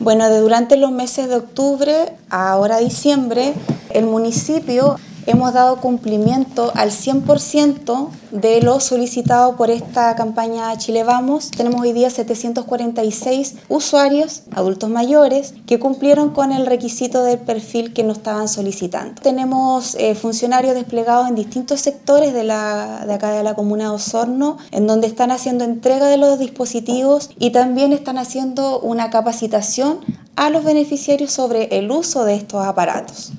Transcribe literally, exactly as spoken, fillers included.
Bueno, de durante los meses de octubre a ahora diciembre, el municipio hemos dado cumplimiento al cien por ciento de lo solicitado por esta campaña Chile Vamos. Tenemos hoy día setecientos cuarenta y seis usuarios, adultos mayores, que cumplieron con el requisito del perfil que nos estaban solicitando. Tenemos eh, funcionarios desplegados en distintos sectores de, la, de acá de la comuna de Osorno, en donde están haciendo entrega de los dispositivos y también están haciendo una capacitación a los beneficiarios sobre el uso de estos aparatos.